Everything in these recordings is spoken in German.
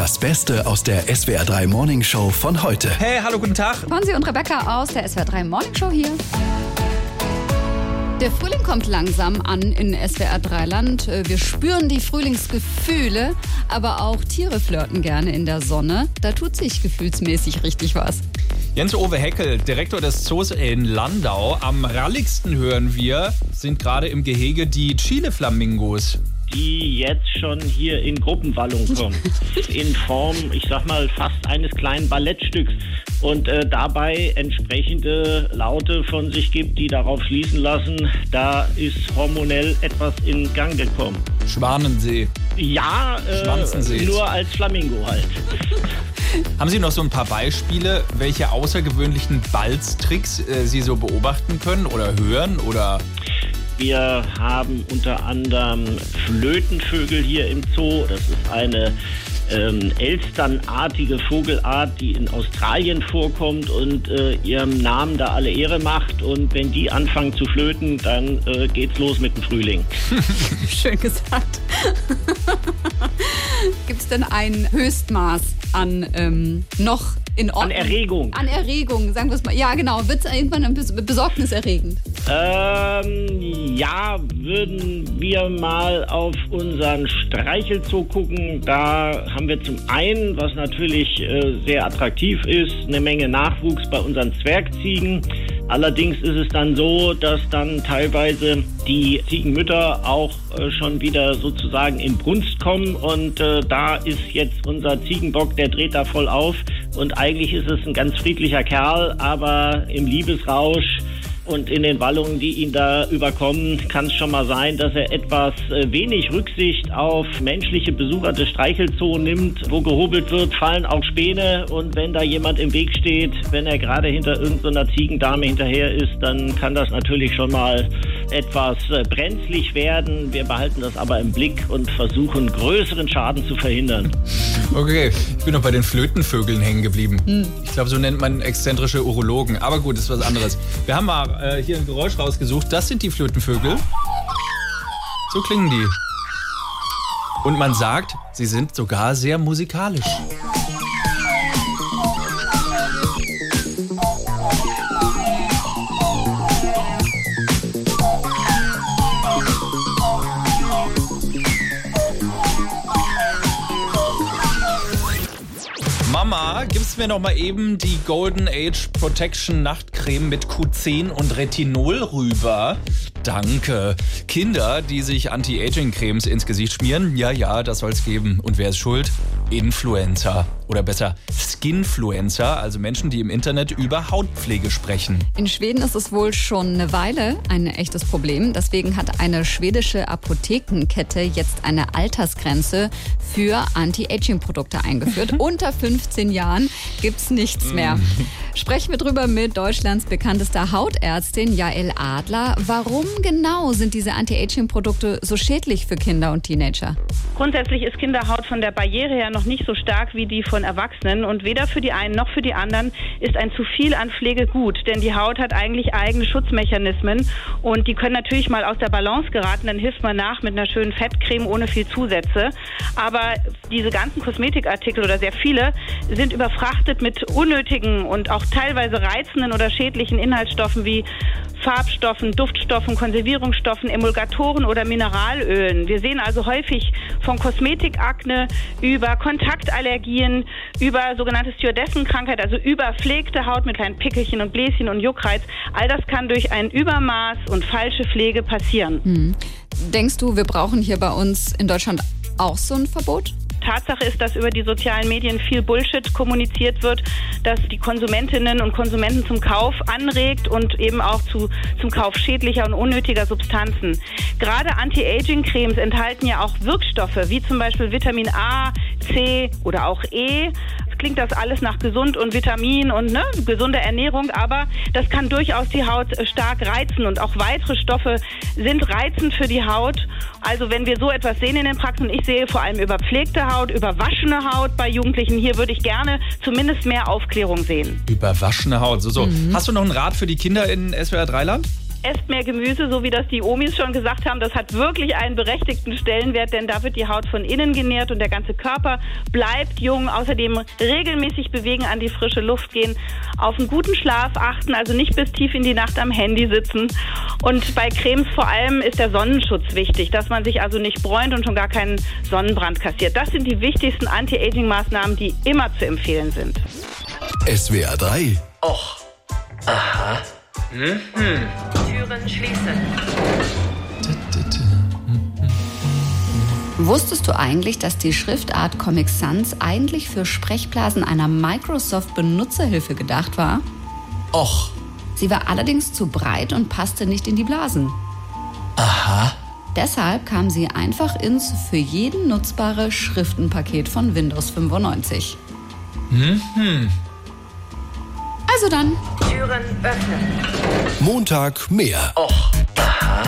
Das Beste aus der SWR3 Morning Show von heute. Hey, hallo, guten Tag. Fonsi und Rebecca aus der SWR3 Morning Show hier. Der Frühling kommt langsam an in SWR3-Land. Wir spüren die Frühlingsgefühle, aber auch Tiere flirten gerne in der Sonne. Da tut sich gefühlsmäßig richtig was. Jens-Uwe Heckel, Direktor des Zoos in Landau. Am ralligsten hören wir, sind gerade im Gehege die Chile-Flamingos. Die jetzt schon hier in Gruppenwallung kommen. In Form, ich sag mal, fast eines kleinen Ballettstücks. Und dabei entsprechende Laute von sich gibt, die darauf schließen lassen, da ist hormonell etwas in Gang gekommen. Schwanensee. Ja, nur als Flamingo halt. Haben Sie noch so ein paar Beispiele, welche außergewöhnlichen Balztricks Sie so beobachten können oder hören oder... Wir haben unter anderem Flötenvögel hier im Zoo. Das ist eine elsternartige Vogelart, die in Australien vorkommt und ihrem Namen da alle Ehre macht. Und wenn die anfangen zu flöten, dann geht's los mit dem Frühling. Schön gesagt. Gibt es denn ein Höchstmaß an noch in Ordnung? An Erregung, sagen wir es mal. Ja, genau. Wird es irgendwann besorgniserregend? Ja, würden wir mal auf unseren Streichelzoo gucken. Da haben wir zum einen, was natürlich sehr attraktiv ist, eine Menge Nachwuchs bei unseren Zwergziegen. Allerdings ist es dann so, dass dann teilweise die Ziegenmütter auch schon wieder sozusagen in Brunst kommen und da ist jetzt unser Ziegenbock, der dreht da voll auf und eigentlich ist es ein ganz friedlicher Kerl, aber im Liebesrausch und in den Wallungen, die ihn da überkommen, kann es schon mal sein, dass er etwas wenig Rücksicht auf menschliche Besucher des Streichelzoos nimmt. Wo gehobelt wird, fallen auch Späne. Und wenn da jemand im Weg steht, wenn er gerade hinter irgendeiner Ziegendame hinterher ist, dann kann das natürlich schon mal etwas brenzlig werden. Wir behalten das aber im Blick und versuchen, größeren Schaden zu verhindern. Okay, ich bin noch bei den Flötenvögeln hängen geblieben. Ich glaube, so nennt man exzentrische Urologen. Aber gut, das ist was anderes. Wir haben mal hier ein Geräusch rausgesucht. Das sind die Flötenvögel. So klingen die. Und man sagt, sie sind sogar sehr musikalisch. Mama, gibst mir noch mal eben die Golden Age Protection Nachtcreme mit Q10 und Retinol rüber. Danke. Kinder, die sich Anti-Aging-Cremes ins Gesicht schmieren, ja, das soll's geben. Und wer ist schuld? Influencer. Oder besser Skinfluencer, also Menschen, die im Internet über Hautpflege sprechen. In Schweden ist es wohl schon eine Weile ein echtes Problem. Deswegen hat eine schwedische Apothekenkette jetzt eine Altersgrenze für Anti-Aging-Produkte eingeführt. Unter 15 Jahren gibt's nichts mehr. Sprechen wir drüber mit Deutschlands bekanntester Hautärztin Jael Adler. Warum genau sind diese Anti-Aging-Produkte so schädlich für Kinder und Teenager? Grundsätzlich ist Kinderhaut von der Barriere her noch nicht so stark wie die von Erwachsenen und weder für die einen noch für die anderen ist ein zu viel an Pflege gut, denn die Haut hat eigentlich eigene Schutzmechanismen und die können natürlich mal aus der Balance geraten, dann hilft man nach mit einer schönen Fettcreme ohne viel Zusätze, aber diese ganzen Kosmetikartikel oder sehr viele sind überfrachtet mit unnötigen und auch teilweise reizenden oder schädlichen Inhaltsstoffen wie Farbstoffen, Duftstoffen, Konservierungsstoffen, Emulgatoren oder Mineralölen. Wir sehen also häufig von Kosmetikakne über Kontaktallergien, über sogenannte Stewardessenkrankheit, also überpflegte Haut mit kleinen Pickelchen und Bläschen und Juckreiz. All das kann durch ein Übermaß und falsche Pflege passieren. Denkst du, wir brauchen hier bei uns in Deutschland auch so ein Verbot? Tatsache ist, dass über die sozialen Medien viel Bullshit kommuniziert wird, das die Konsumentinnen und Konsumenten zum Kauf anregt und eben auch zum Kauf schädlicher und unnötiger Substanzen. Gerade Anti-Aging-Cremes enthalten ja auch Wirkstoffe, wie zum Beispiel Vitamin A, C oder auch E. Klingt das alles nach gesund und Vitamin und gesunder Ernährung, aber das kann durchaus die Haut stark reizen und auch weitere Stoffe sind reizend für die Haut. Also wenn wir so etwas sehen in den Praxen, ich sehe vor allem überpflegte Haut, überwaschene Haut bei Jugendlichen, hier würde ich gerne zumindest mehr Aufklärung sehen. Überwaschene Haut, so. Hast du noch einen Rat für die Kinder in SWR3-Land? esst mehr Gemüse, so wie das die Omis schon gesagt haben. Das hat wirklich einen berechtigten Stellenwert, denn da wird die Haut von innen genährt und der ganze Körper bleibt jung. Außerdem regelmäßig bewegen, an die frische Luft gehen, auf einen guten Schlaf achten, also nicht bis tief in die Nacht am Handy sitzen. Und bei Cremes vor allem ist der Sonnenschutz wichtig, dass man sich also nicht bräunt und schon gar keinen Sonnenbrand kassiert. Das sind die wichtigsten Anti-Aging-Maßnahmen, die immer zu empfehlen sind. SWR 3. Och. Aha. Türen schließen. Wusstest du eigentlich, dass die Schriftart Comic Sans eigentlich für Sprechblasen einer Microsoft-Benutzerhilfe gedacht war? Och. Sie war allerdings zu breit und passte nicht in die Blasen. Aha. Deshalb kam sie einfach ins für jeden nutzbare Schriftenpaket von Windows 95. Also dann. Türen öffnen. Montag mehr. Och. Aha.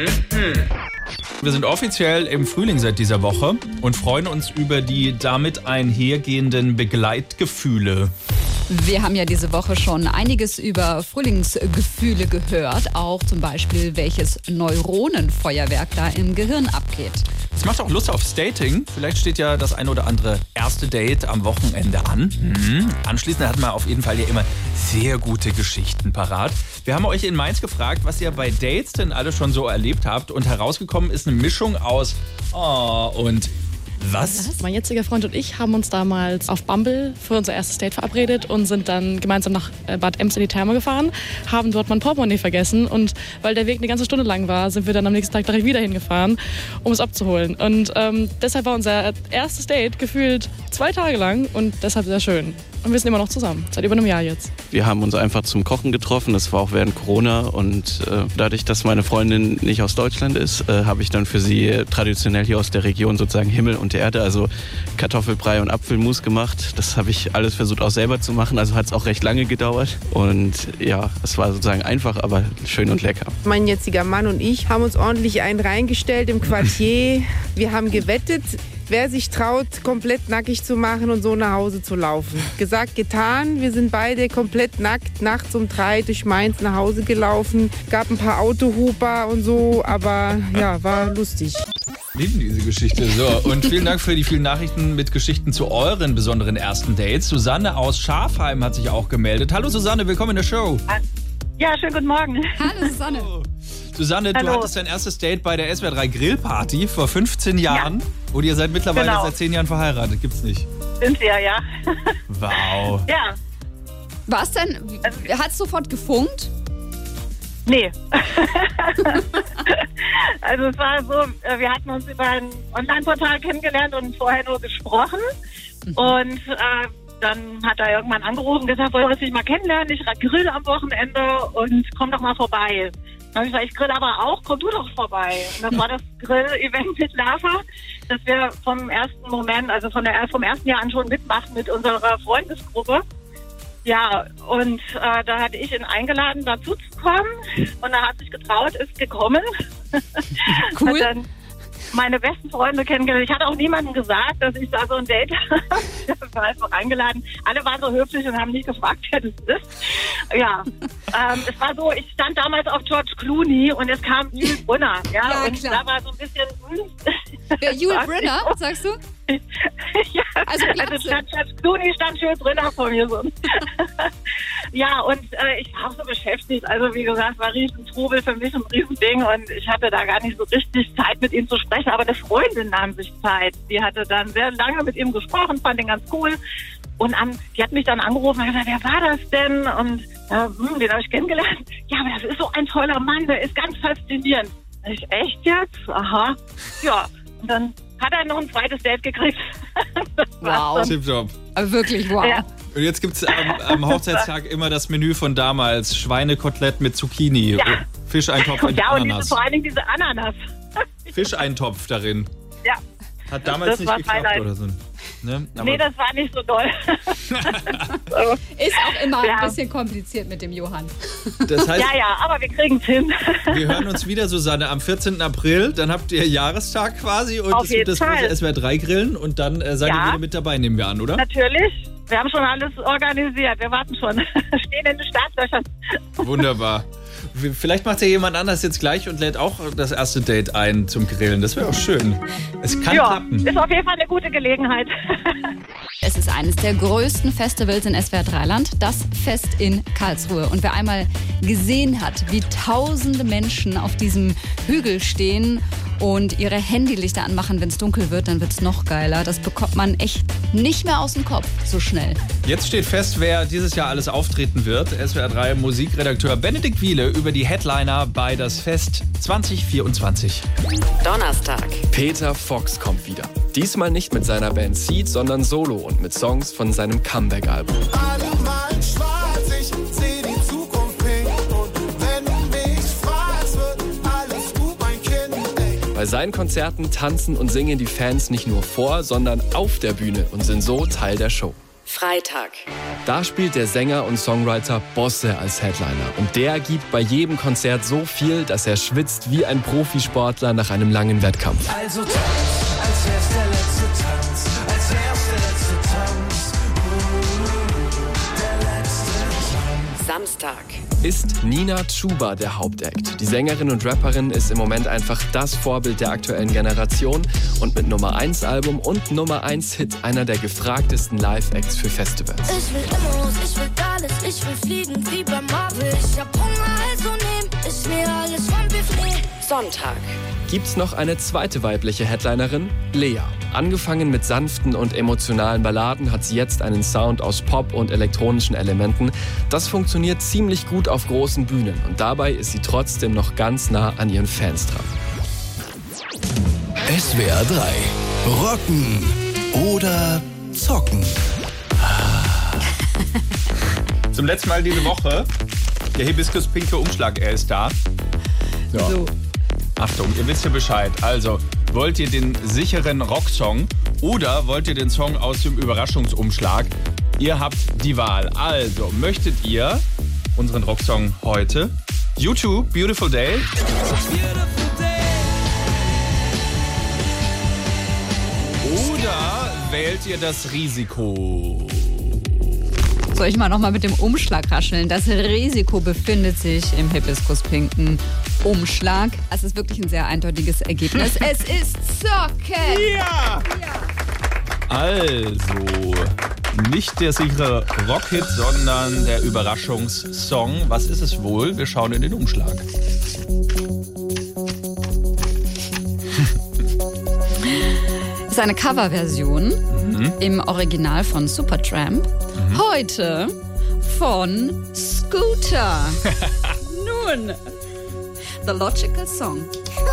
Wir sind offiziell im Frühling seit dieser Woche und freuen uns über die damit einhergehenden Begleitgefühle. Wir haben ja diese Woche schon einiges über Frühlingsgefühle gehört, auch zum Beispiel, welches Neuronenfeuerwerk da im Gehirn abgeht. Es macht auch Lust aufs Dating. Vielleicht steht ja das ein oder andere erste Date am Wochenende an. Anschließend hat man auf jeden Fall ja immer sehr gute Geschichten parat. Wir haben euch in Mainz gefragt, was ihr bei Dates denn alle schon so erlebt habt. Und herausgekommen ist eine Mischung aus und was? Mein jetziger Freund und ich haben uns damals auf Bumble für unser erstes Date verabredet und sind dann gemeinsam nach Bad Ems in die Therme gefahren, haben dort mein Portemonnaie vergessen und weil der Weg eine ganze Stunde lang war, sind wir dann am nächsten Tag direkt wieder hingefahren, um es abzuholen. Und deshalb war unser erstes Date gefühlt 2 Tage lang und deshalb sehr schön. Und wir sind immer noch zusammen, seit über einem Jahr jetzt. Wir haben uns einfach zum Kochen getroffen, das war auch während Corona und dadurch, dass meine Freundin nicht aus Deutschland ist, habe ich dann für sie traditionell hier aus der Region sozusagen Himmel und Erde, also Kartoffelbrei und Apfelmus gemacht. Das habe ich alles versucht auch selber zu machen, also hat es auch recht lange gedauert und ja, es war sozusagen einfach, aber schön und lecker. Mein jetziger Mann und ich haben uns ordentlich einen reingestellt im Quartier. Wir haben gewettet, wer sich traut, komplett nackig zu machen und so nach Hause zu laufen. Gesagt, getan. Wir sind beide komplett nackt nachts um 3 durch Mainz nach Hause gelaufen. Gab ein paar Autohuper und so, aber ja, war lustig. Lieben diese Geschichte. So, und vielen Dank für die vielen Nachrichten mit Geschichten zu euren besonderen ersten Dates. Susanne aus Schafheim hat sich auch gemeldet. Hallo Susanne, willkommen in der Show. Ja, schönen guten Morgen. Hallo Susanne. Susanne, Hallo. Du hattest dein erstes Date bei der SWR 3 Grillparty vor 15 Jahren. Und ihr seid mittlerweile seit 10 Jahren verheiratet. Gibt's nicht? Sind wir, ja. Wow. Ja, Was denn? Hat's sofort gefunkt? nee. Also es war so, wir hatten uns über ein Online-Portal kennengelernt und vorher nur gesprochen. Und dann hat er irgendwann angerufen und gesagt, wollen wir uns nicht mal kennenlernen? Ich grill am Wochenende und komm doch mal vorbei. Dann habe ich gesagt, ich grill aber auch, komm du doch vorbei. Und das war das Grill-Event mit Lava, das wir vom ersten Moment, also vom ersten Jahr an schon mitmachen mit unserer Freundesgruppe. Ja, und da hatte ich ihn eingeladen, dazu zu kommen. Und er hat sich getraut, ist gekommen. Cool. Hat dann meine besten Freunde kennengelernt. Ich hatte auch niemandem gesagt, dass ich da so ein Date habe. Ich war einfach eingeladen. Alle waren so höflich und haben nicht gefragt, wer das ist. Ja, es war so, ich stand damals auf George Clooney und es kam Yul Brynner. Ja, und klar. da war so ein bisschen... Yul Brynner, sagst du? Ja, Also statt Clooney stand Yul Brynner vor mir so. Ja, und ich war auch so beschäftigt. Also wie gesagt, war ein Riesentrubel für mich, ein Riesending. Und ich hatte da gar nicht so richtig Zeit, mit ihm zu sprechen. Aber eine Freundin nahm sich Zeit. Die hatte dann sehr lange mit ihm gesprochen, fand ihn ganz cool. Und die hat mich dann angerufen und gesagt, wer war das denn? Und den habe ich kennengelernt. Ja, aber das ist so ein toller Mann, der ist ganz faszinierend. Ich, echt jetzt? Aha. Ja, und dann hat er noch ein zweites Date gekriegt. Wow. Tipptopp. Aber wirklich, wow. Ja. Und jetzt gibt's am Hochzeitstag immer das Menü von damals. Schweinekotelett mit Zucchini, Ja. Fischeintopf und Ja, und Ananas. vor allen Dingen diese Ananas. Fischeintopf darin. Ja. Hat damals Das nicht war geklappt Highlight. oder so. Ne? Aber Nee, das war nicht so doll. Ist auch immer Ja. ein bisschen kompliziert mit dem Johann. das heißt, Ja, aber wir kriegen es hin. wir hören uns wieder, Susanne, am 14. April. Dann habt ihr Jahrestag quasi und Auf es gibt jeden das große Fall. SWR 3 Grillen und dann seid ihr Ja. wieder mit dabei, nehmen wir an, oder? Natürlich. Wir haben schon alles organisiert. Wir warten schon. Stehen in den Startlöchern. Wunderbar. Vielleicht macht ja jemand anders jetzt gleich und lädt auch das erste Date ein zum Grillen. Das wäre auch schön. Es kann klappen. Ist auf jeden Fall eine gute Gelegenheit. Es ist eines der größten Festivals in SWR 3-Land, das Fest in Karlsruhe. Und wer einmal gesehen hat, wie tausende Menschen auf diesem Hügel stehen und ihre Handylichter anmachen, wenn es dunkel wird, dann wird es noch geiler. Das bekommt man echt nicht mehr aus dem Kopf so schnell. Jetzt steht fest, wer dieses Jahr alles auftreten wird. SWR 3 Musikredakteur Benedikt Wiele über die Headliner bei das Fest 2024. Donnerstag. Peter Fox kommt wieder. Diesmal nicht mit seiner Band Seed, sondern solo und mit Songs von seinem Comeback-Album. Bei seinen Konzerten tanzen und singen die Fans nicht nur vor, sondern auf der Bühne und sind so Teil der Show. Freitag. Da spielt der Sänger und Songwriter Bosse als Headliner. Und der gibt bei jedem Konzert so viel, dass er schwitzt wie ein Profisportler nach einem langen Wettkampf. Also tanz, als wär's der letzte Tanz, als wär's der letzte Tanz. Der letzte Tanz. Samstag. Ist Nina Chuba der Hauptakt. Die Sängerin und Rapperin ist im Moment einfach das Vorbild der aktuellen Generation und mit Nummer 1 Album und Nummer 1 Hit einer der gefragtesten Live-Acts für Festivals. Ich will Immos, ich will alles, ich will fliegen wie bei Marvel. Ich hab Hunger, also nehm ich mir alles vom Buffet. Sonntag. Gibt's noch eine zweite weibliche Headlinerin? Lea. Angefangen mit sanften und emotionalen Balladen hat sie jetzt einen Sound aus Pop und elektronischen Elementen. Das funktioniert ziemlich gut auf großen Bühnen und dabei ist sie trotzdem noch ganz nah an ihren Fans dran. SWR 3. Rocken oder zocken. Zum letzten Mal diese Woche. Der Hibiskus-pinke Umschlag, er ist da. So. Achtung, ihr wisst ja Bescheid. Also, wollt ihr den sicheren Rocksong oder wollt ihr den Song aus dem Überraschungsumschlag? Ihr habt die Wahl. Also, möchtet ihr unseren Rocksong heute? U2, Beautiful Day. Oder wählt ihr das Risiko? Soll ich mal nochmal mit dem Umschlag rascheln? Das Risiko befindet sich im Hibiskus-pinken Umschlag. Es ist wirklich ein sehr eindeutiges Ergebnis. Es ist Zocken! Ja! Also, nicht der sichere Rockhit, sondern der Überraschungssong. Was ist es wohl? Wir schauen in den Umschlag. Das ist eine Coverversion im Original von Supertramp. Heute von Scooter. Nun, The Logical Song.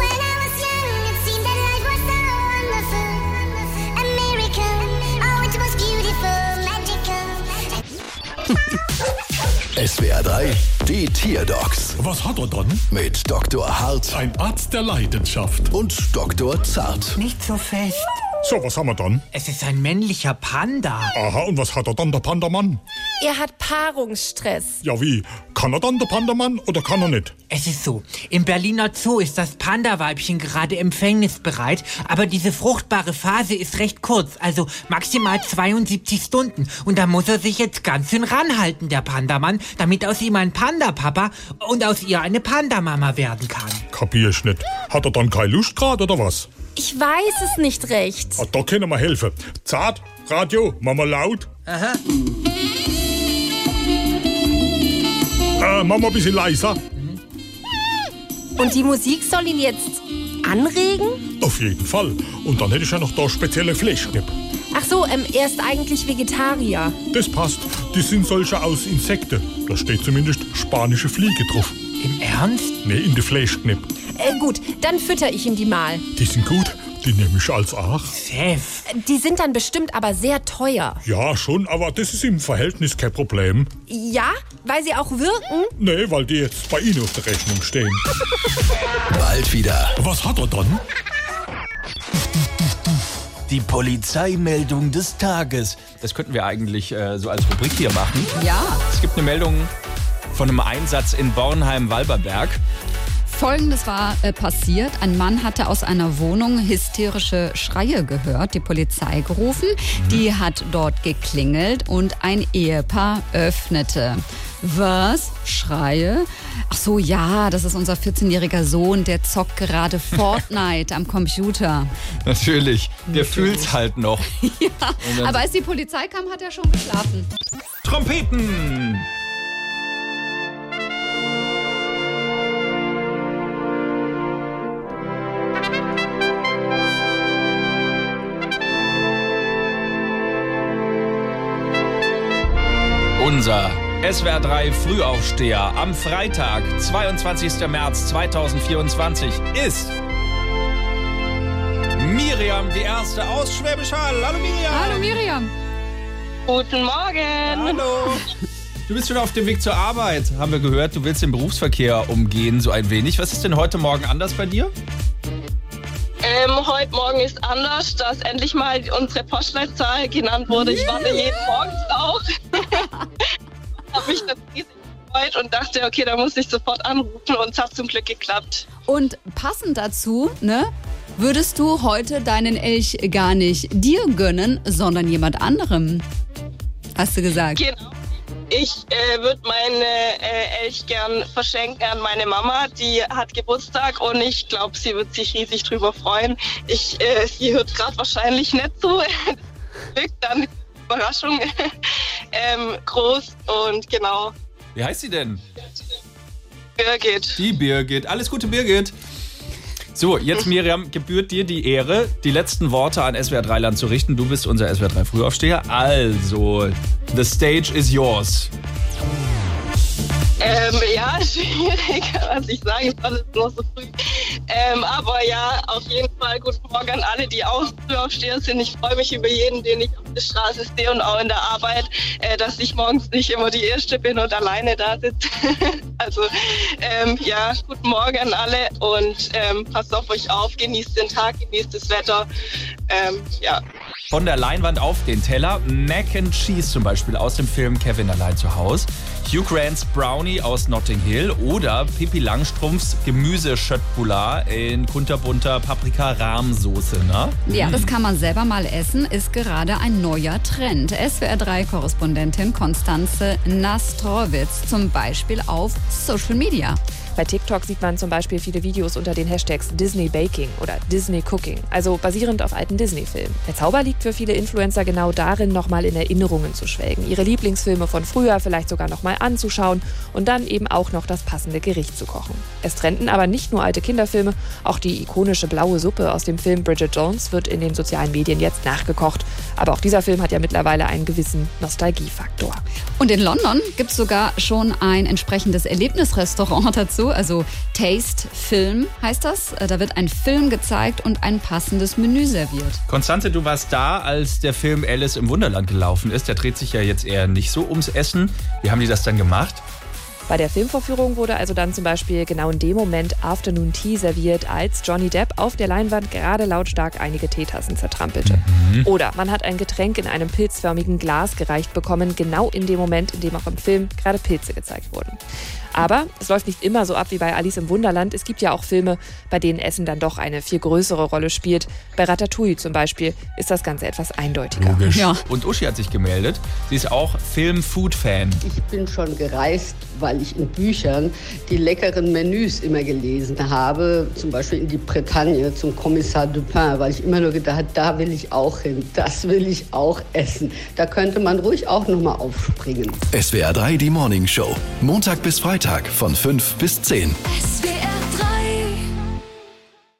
SWR 3, die Tierdocs. Was hat er dann? Mit Dr. Hart. Ein Arzt der Leidenschaft. Und Dr. Zart. Nicht so fest. So, was haben wir dann? Es ist ein männlicher Panda. Aha, und was hat er dann, der Pandamann? Er hat Paarungsstress. Ja, wie? Kann er dann, der Pandamann, oder kann er nicht? Es ist so, im Berliner Zoo ist das Panda-Weibchen gerade empfängnisbereit, aber diese fruchtbare Phase ist recht kurz, also maximal 72 Stunden. Und da muss er sich jetzt ganz schön ranhalten, der Pandamann, damit aus ihm ein Panda-Papa und aus ihr eine Panda-Mama werden kann. Kapier ich nicht. Hat er dann keine Lust gerade, oder was? Ich weiß es nicht recht. Ah, da können wir helfen. Zart, Radio, Mama laut. Aha. Mama ein bisschen leiser. Und die Musik soll ihn jetzt anregen? Auf jeden Fall. Und dann hätte ich ja noch da spezielle Fleischknipp. Ach so, er ist eigentlich Vegetarier. Das passt. Die sind solche aus Insekten. Da steht zumindest spanische Fliege drauf. Im Ernst? Nee, in der Fleischknipp. Gut, dann fütter ich ihm die mal. Die sind gut. Die nehme ich als Ach. Chef. Die sind dann bestimmt aber sehr teuer. Ja, schon, aber das ist im Verhältnis kein Problem. Ja? Weil sie auch wirken? Nee, weil die jetzt bei Ihnen auf der Rechnung stehen. Bald wieder. Was hat er dann? Die Polizeimeldung des Tages. Das könnten wir eigentlich so als Rubrik hier machen. Ja. Es gibt eine Meldung von einem Einsatz in Bornheim-Walberberg. Folgendes war passiert. Ein Mann hatte aus einer Wohnung hysterische Schreie gehört, die Polizei gerufen. Die hat dort geklingelt und ein Ehepaar öffnete. Was? Schreie? Ach so, ja, das ist unser 14-jähriger Sohn, der zockt gerade Fortnite am Computer. Natürlich, der fühlt's halt noch. Ja, aber als die Polizei kam, hat er schon geschlafen. Trompeten! Unser SWR 3 Frühaufsteher am Freitag, 22. März 2024 ist Miriam, die Erste aus Schwäbisch Hall. Hallo Miriam. Hallo Miriam. Guten Morgen. Hallo. Du bist schon auf dem Weg zur Arbeit, haben wir gehört. Du willst den Berufsverkehr umgehen, so ein wenig. Was ist denn heute Morgen anders bei dir? Heute Morgen ist anders, dass endlich mal unsere Postleitzahl genannt wurde. Ich warte jeden Morgen drauf. Habe mich dann riesig gefreut und dachte, okay, da muss ich sofort anrufen und es hat zum Glück geklappt. Und passend dazu, ne, würdest du heute deinen Elch gar nicht dir gönnen, sondern jemand anderem, hast du gesagt. Genau. Ich würde meine Elch gern verschenken an meine Mama. Die hat Geburtstag und ich glaube, sie wird sich riesig drüber freuen. Sie hört gerade wahrscheinlich nicht so. Wirkt dann Überraschung groß und genau. Wie heißt sie denn? Birgit. Die Birgit. Alles Gute, Birgit. So, jetzt Miriam, gebührt dir die Ehre, die letzten Worte an SWR 3 Land zu richten. Du bist unser SWR 3 Frühaufsteher. Also, the stage is yours. Ja, schwierig, was ich sage, ist alles noch so früh. Aber ja, auf jeden Fall guten Morgen an alle, die auch Frühaufsteher sind. Ich freue mich über jeden, den ich auf der Straße sehe und auch in der Arbeit, dass ich morgens nicht immer die Erste bin und alleine da sitze. Also ja, guten Morgen an alle und passt auf euch auf, genießt den Tag, genießt das Wetter. Ja. Von der Leinwand auf den Teller Mac and Cheese zum Beispiel aus dem Film Kevin allein zu Haus, Hugh Grants Brownie aus Notting Hill oder Pippi Langstrumpfs Gemüse-Schöttbullar in kunterbunter Paprika-Rahmsoße, ne? Ja, das kann man selber mal essen, ist gerade ein neuer Trend. SWR 3-Korrespondentin Konstanze Nastrowitz zum Beispiel auf Social Media. Bei TikTok sieht man zum Beispiel viele Videos unter den Hashtags Disney Baking oder Disney Cooking, also basierend auf alten Disney-Filmen. Der Zauber liegt für viele Influencer genau darin, nochmal in Erinnerungen zu schwelgen, ihre Lieblingsfilme von früher vielleicht sogar nochmal anzuschauen und dann eben auch noch das passende Gericht zu kochen. Es trenden aber nicht nur alte Kinderfilme, auch die ikonische blaue Suppe aus dem Film Bridget Jones wird in den sozialen Medien jetzt nachgekocht. Aber auch dieser Film hat ja mittlerweile einen gewissen Nostalgiefaktor. Und in London gibt es sogar schon ein entsprechendes Erlebnisrestaurant dazu. Also Taste Film heißt das. Da wird ein Film gezeigt und ein passendes Menü serviert. Konstanze, du warst da, als der Film Alice im Wunderland gelaufen ist. Der dreht sich ja jetzt eher nicht so ums Essen. Wie haben die das dann gemacht? Bei der Filmvorführung wurde also dann zum Beispiel genau in dem Moment Afternoon Tea serviert, als Johnny Depp auf der Leinwand gerade lautstark einige Teetassen zertrampelte. Oder man hat ein Getränk in einem pilzförmigen Glas gereicht bekommen, genau in dem Moment, in dem auch im Film gerade Pilze gezeigt wurden. Aber es läuft nicht immer so ab wie bei Alice im Wunderland. Es gibt ja auch Filme, bei denen Essen dann doch eine viel größere Rolle spielt. Bei Ratatouille zum Beispiel ist das Ganze etwas eindeutiger. Ja. Und Uschi hat sich gemeldet. Sie ist auch Film-Food-Fan. Ich bin schon gereist, weil ich in Büchern die leckeren Menüs immer gelesen habe. Zum Beispiel in die Bretagne zum Kommissar Dupin, weil ich immer nur gedacht habe, da will ich auch hin, das will ich auch essen. Da könnte man ruhig auch nochmal aufspringen. SWR 3, die Morning Show. Montag bis Freitag von 5 bis 10. SWR